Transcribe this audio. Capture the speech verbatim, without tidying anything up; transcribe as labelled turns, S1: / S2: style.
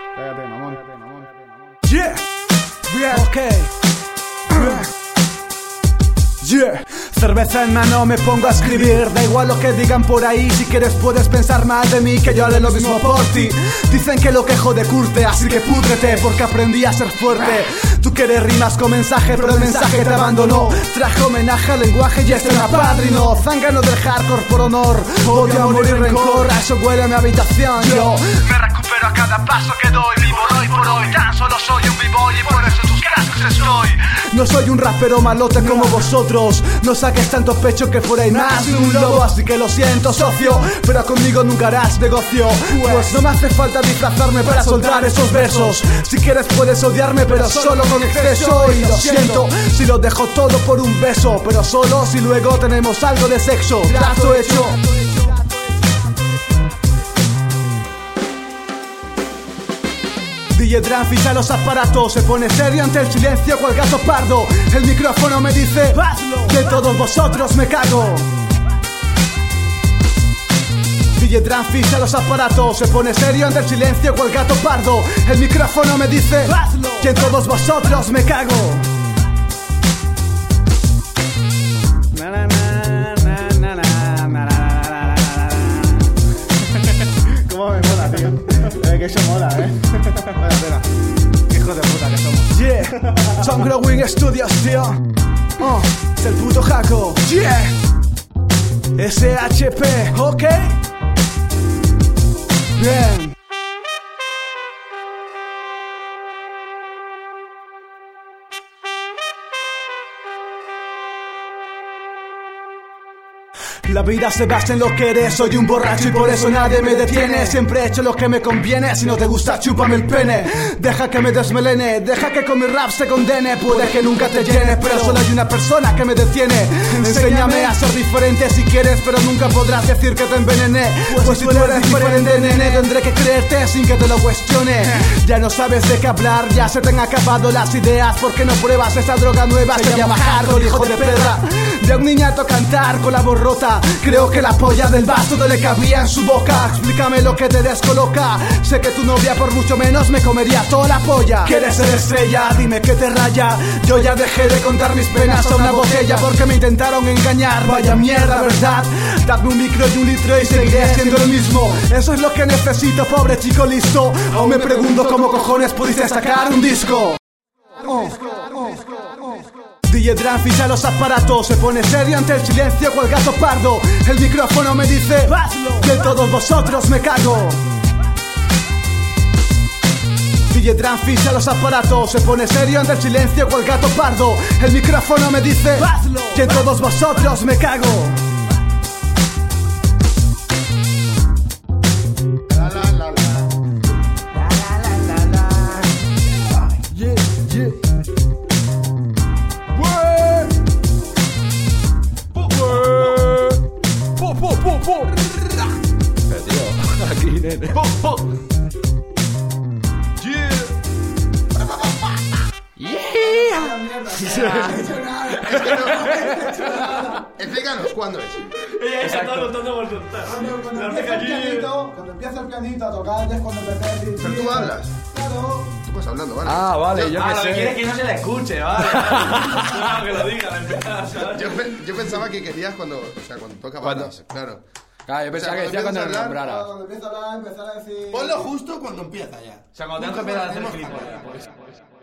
S1: Cállate, mamón.
S2: Yeah, yeah, ok. Yeah. Cerveza en mano me pongo a escribir. Da igual lo que digan por ahí. Si quieres puedes pensar mal de mí, que yo haré lo mismo por ti. Dicen que lo quejo de curte, así que púdrete, porque aprendí a ser fuerte. Tú quieres rimas con mensaje, pero el mensaje te abandonó. Traje homenaje al lenguaje y este me apadrinó. Zángano del hardcore por honor, odio, amor y rencor. A eso huele a mi habitación. Yo me recupero a cada paso que doy. Vivo hoy por hoy, tan solo soy un b-boy y por eso en tus cascos estoy. No soy un rapero malote como vosotros. No saques tanto pecho que fuera y más de un lobo. Así que lo siento, socio, pero conmigo nunca harás negocio. Pues no me hace falta disfrazarme para soltar esos versos. Si quieres puedes odiarme, pero solo con exceso. Y lo siento si lo dejo todo por un beso, pero solo si luego tenemos algo de sexo. Trato hecho. D J Drum ficha los aparatos, se pone serio ante el silencio cual gato pardo. El micrófono me dice hazlo, que todos vosotros me cago. D J Drum ficha los aparatos, se pone serio ante el silencio cual gato pardo. El micrófono me dice hazlo, que en todos vosotros me cago. Na, na, na, na, na, na, na, na.
S1: ¿Cómo me mola, tío? Eh, que eso mola, eh. Espera, espera. Qué hijos de puta que somos.
S2: Yeah, Son Growing Studios, tío. Oh, es el puto Jaco. Yeah, S H P, ok. Bien. La vida se basa en lo que eres, soy un borracho y por eso nadie me detiene. Siempre he hecho lo que me conviene, si no te gusta chúpame el pene. Deja que me desmelene, deja que con mi rap se condene. Puede que nunca te llene, pero solo hay una persona que me detiene. Enséñame a ser diferente si quieres, pero nunca podrás decir que te envenené. Pues si tú eres diferente, nene, tendré que creerte sin que te lo cuestione. Ya no sabes de qué hablar, ya se te han acabado las ideas. ¿Por qué no pruebas esa droga nueva? Se llama hardcore, hijo de perra. De un niñato cantar con la voz rota. Creo que la polla del vaso no le cabía en su boca. Explícame lo que te descoloca. Sé que tu novia por mucho menos me comería toda la polla. ¿Quieres ser estrella? Dime qué te raya. Yo ya dejé de contar mis penas a una botella porque me intentaron engañar. Vaya mierda, ¿verdad? Dadme un micro y un litro y seguiré siendo el mismo. Eso es lo que necesito, pobre chico listo. Aún me pregunto cómo cojones pudiste sacar un disco. Oh, oh, oh. D J Drum ficha los aparatos, se pone serio ante el silencio cual gato pardo. El micrófono me dice hazlo, que todos vosotros me cago. D J Drum ficha los aparatos, se pone serio ante el silencio cual gato pardo. El micrófono me dice hazlo, que todos vosotros me cago.
S1: La la la la.
S3: Eh, tío, aquí, nene.
S1: ¡Po, po! Explícanos, ¿cuándo es?
S4: Ella está contando por contar.
S1: Cuando empieza el pianito, cuando empieza el pianito a tocar, es cuando empecé a decir...
S5: Pero tú hablas.
S1: Claro.
S5: Tú puedes hablando, ¿vale?
S3: Ah, vale, yo
S4: Ah,
S3: qué
S4: lo que quiere
S3: sé.
S4: es que no se le escuche, ¿vale? No, que lo diga, ¿sabes?
S5: Yo, pe- yo pensaba que querías cuando... O sea, cuando toca
S3: Cuando-
S5: bandas, claro.
S3: Claro, yo pensaba
S5: O sea,
S3: que decía cuando
S5: cuando
S3: lo
S5: empiezas a hablar,
S3: nombrara.
S1: Cuando empieza a hablar, empezar a decir...
S5: Ponlo justo cuando empieza ya.
S4: O sea, cuando tengo que empezar a hacer gilipollas.